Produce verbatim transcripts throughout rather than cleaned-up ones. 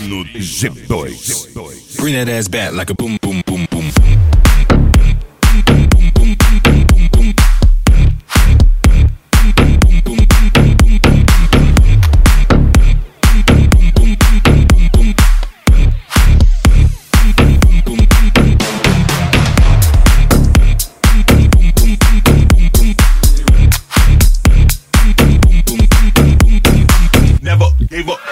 no G dois. Bring that ass back like a boom, boom, boom, boom. Never gave up.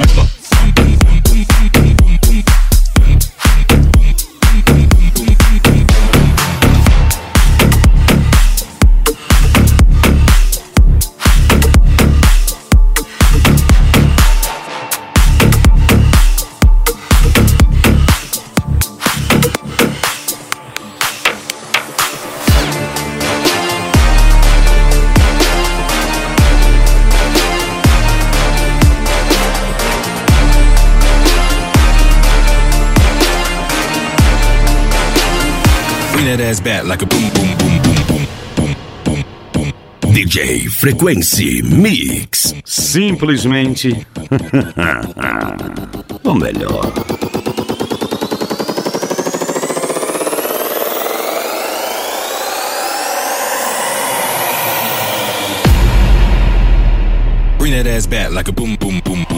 Bring that ass back like a boom, boom, boom, boom, boom, boom, boom, boom, boom. D J Frequency Mix. Simplesmente o melhor. Bring that ass back like a boom, boom, boom.